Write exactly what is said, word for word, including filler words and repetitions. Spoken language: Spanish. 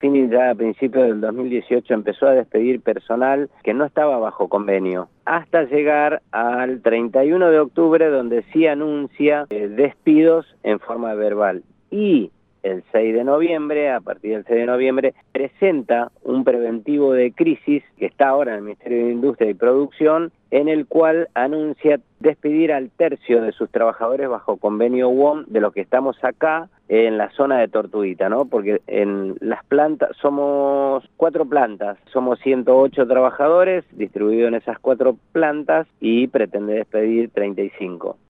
Cassini ya a principios del dos mil dieciocho empezó a despedir personal que no estaba bajo convenio, hasta llegar al treinta y uno de octubre, donde sí anuncia eh, despidos en forma verbal. Y el seis de noviembre, a partir del seis de noviembre, presenta un preventivo de crisis que está ahora en el Ministerio de Industria y Producción, en el cual anuncia despedir al tercio de sus trabajadores bajo convenio U O M, de los que estamos acá en la zona de Tortuguita, ¿no? Porque en las plantas, somos cuatro plantas, somos ciento ocho trabajadores distribuidos en esas cuatro plantas y pretende despedir treinta y cinco.